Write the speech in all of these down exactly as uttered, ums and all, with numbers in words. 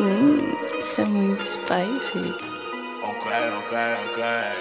Mmm, something spicy. Okay, okay, okay.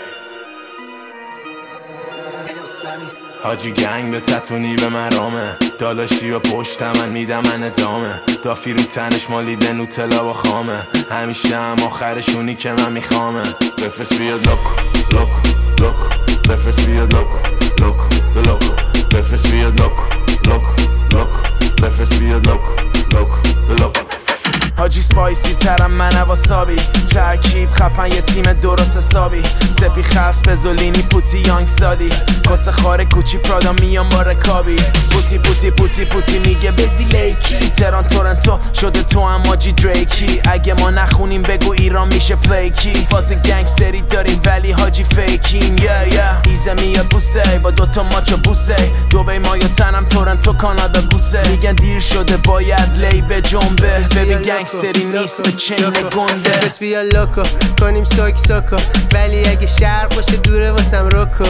حاجی گنگ به تتونی به مرامه، داداشی و پشت من میدم من ادامه، دافی رو تنش مالیده نوتلا و خامه، همیشه هم آخرشونی که من میخوامه. بفرست بیاد لوکو لوکو لوکو، بفرست بیاد لوکو لوکو دو لوکو، بفرست بیاد لوکو لوکو لوکو، بفرست بیاد لوکو لوکو دو لوکو. حاجی سپایسی ترم من واسابی، ترکیب خفن یه تیم درست حسابی، سپی خاص بزولینی پوتی یانگ سادی، کس خاره کوچی پرادا میام با رکابی، پوتی پوتی پوتی پوتی میگه بزی لیکی، تران تورنتو شده تو هم حاجی دریکی، اگه ما نخونیم بگو ایران میشه پلیکی، فاز گنگستری داریم ولی حاجی فیکین. یا یا ایزه میاد بوسه با دوتا ماچو بوسه، دوبی ما یا تنم تورنتو کانادا گوسه، میگن دیر شده باید لی به جنبه، ببین گنگستری نیست به چین گنده. بس بیا لوکو کنیم ساک ساکو، ولی اگه شرق باشه دوره واسم روکو،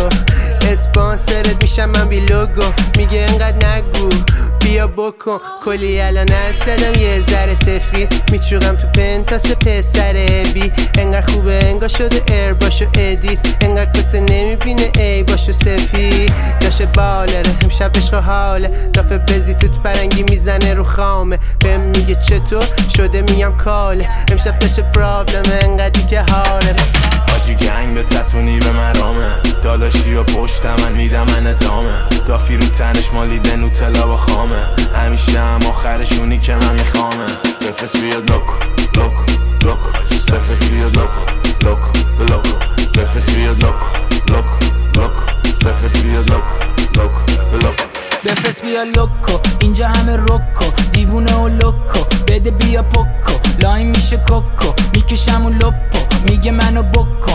اسپانسرت میشم من بی لوگو، میگه انقدر نگو بیا بکن، کلی الان زدم یه ذره سفید، میچوغم تو پنتاس پسر بی، انقدر خوبه انگار شده ایر باشو ادیت، انقدر کسه نمیبینه ای باشو سفید، داشه بالره امشب عشق حاله، دافه بزی توت فرنگی میزنه رو خامه، بهم میگه چطور شده میگم کاله، امشب داشه پرابلمه انقدری که حاله. حاجی گنگ به تتونی به مرامه، داداشی و پشت من میدم من ادامه، دافی رو تنش مالیده نوتلا و خامه، همیشه هم آخرشونی که من میخوامه. بفرست بیاد لوکو لوکو لوکو، بفرست بیاد لوکو لوکو دو لوکو، بفرست بیاد لوکو لوکو لوکو، بفرست بیاد لوکو لوکو دو لوکو. بفرست بیا لوکو اینجا همه روکو، دیوونه و لوکو بده بیا پوکو، لاین میشه کوکو میکشم و لپو، میگه منو بکن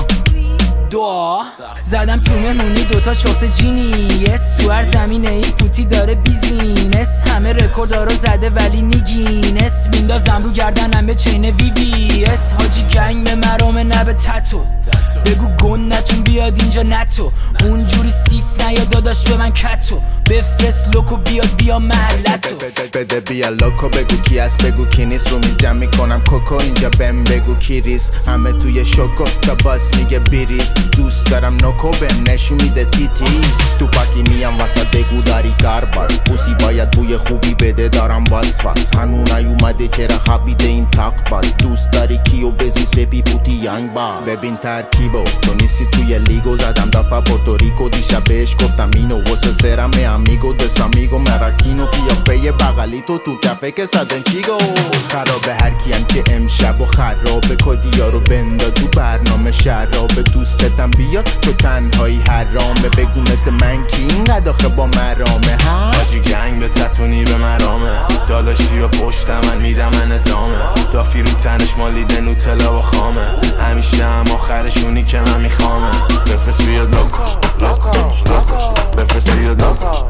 دعا زدم تو مهمونی دوتا چوس جینیس، تو هر زمینه ای پوتی داره بیزینس، همه رکوردارو زده ولی نیگینس، میندازم رو گردنم به چین وی وی اس، حاجی گنگ به مرامه نه به تتو، بگو گندتون بیاد اینجا نتو، اونجوری سیس نیا داداش به من کتو، بفرست لوکو بیاد بیا محلتو، بده بیا لوکو بگو کی است بگو کی نیست، رو میز جمع میکنم کوکو اینجا بهم بگو کی ریس، همه توی شوکو تا باس میگه بیریز، دوست دارم نوکو بهم نشون میده تیتیز، تو پاکی میام واسه دگو داری کار باز، پوسی باید بوی خوبی بده دارم باز باز، هنون نیومده چرا خبیده این تاق باز، دوست داری کیو بزی سپی پوتی یانگ باز، ببین ترکیبو تو نیستی توی لیگو، زدم دفعه پورتوریکو دیشب بهش گفتم اینو واسه سرم امیگو دسامیگو مراکینو قیافه بغلی تو تو کفه که صدن چیگو، خرابه هر کیم که امشب و خرابه کدیا رو بندا تو برنامه شرابه، دوستتم بیاد تو تنهایی حرامه، بگو مثل من کی اینقدر آخه با مرامه ها. حاجی گنگ به تتونی به مرامه، داداشی و پشت من میدم من ادامه، دافی رو تنش مالیده نوتلا و خامه، همیشه هم آخرشونی که من میخوامه. بفرست بیاد لوکو لوکو لوکو، بفرست بیاد لوکو